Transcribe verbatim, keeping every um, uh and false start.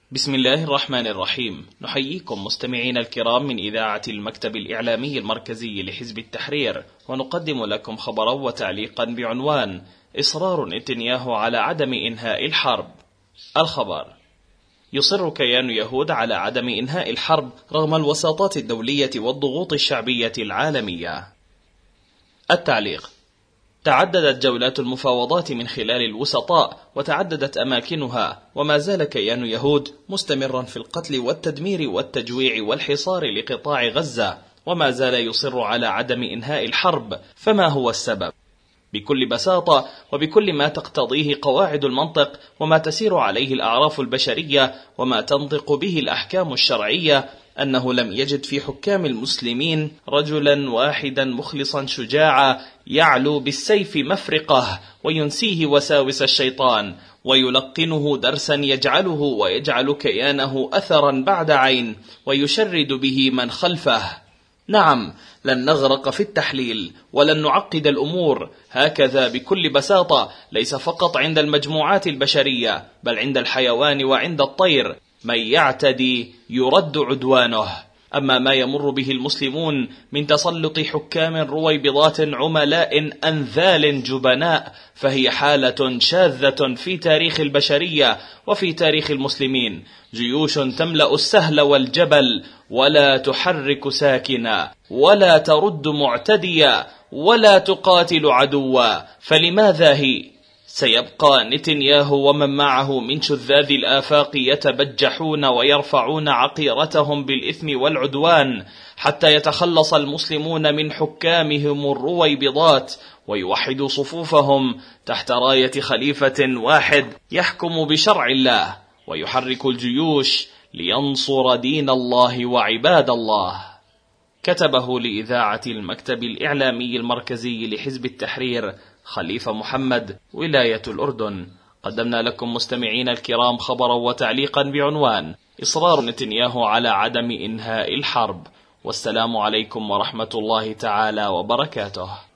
بسم الله الرحمن الرحيم. نحييكم مستمعين الكرام من إذاعة المكتب الإعلامي المركزي لحزب التحرير، ونقدم لكم خبرا وتعليقا بعنوان: إصرار نتنياهو على عدم إنهاء الحرب. الخبر: يصر كيان يهود على عدم إنهاء الحرب رغم الوساطات الدولية والضغوط الشعبية العالمية. التعليق: تعددت جولات المفاوضات من خلال الوسطاء وتعددت أماكنها، وما زال كيان يهود مستمرا في القتل والتدمير والتجويع والحصار لقطاع غزة، وما زال يصر على عدم إنهاء الحرب. فما هو السبب؟ بكل بساطة وبكل ما تقتضيه قواعد المنطق وما تسير عليه الأعراف البشرية وما تنطق به الأحكام الشرعية، أنه لم يجد في حكام المسلمين رجلا واحدا مخلصا شجاعا يعلو بالسيف مفرقه وينسيه وساوس الشيطان ويلقنه درسا يجعله ويجعل كيانه أثرا بعد عين ويشرد به من خلفه. نعم، لن نغرق في التحليل ولن نعقد الأمور، هكذا بكل بساطة ليس فقط عند المجموعات البشرية بل عند الحيوان وعند الطير، من يعتدي يرد عدوانه. أما ما يمر به المسلمون من تسلط حكام رويبضات عملاء أنذال جبناء فهي حالة شاذة في تاريخ البشرية وفي تاريخ المسلمين. جيوش تملأ السهل والجبل ولا تحرك ساكنا ولا ترد معتديا ولا تقاتل عدوا، فلماذا هي؟ سيبقى نتنياهو ومن معه من شذاذ الآفاق يتبجحون ويرفعون عقيرتهم بالإثم والعدوان حتى يتخلص المسلمون من حكامهم الرويبضات ويوحدوا صفوفهم تحت راية خليفة واحد يحكم بشرع الله ويحرك الجيوش لينصر دين الله وعباد الله. كتبه لإذاعة المكتب الإعلامي المركزي لحزب التحرير خليفة محمد، ولاية الأردن. قدمنا لكم مستمعين الكرام خبرا وتعليقا بعنوان: إصرار نتنياهو على عدم إنهاء الحرب. والسلام عليكم ورحمة الله تعالى وبركاته.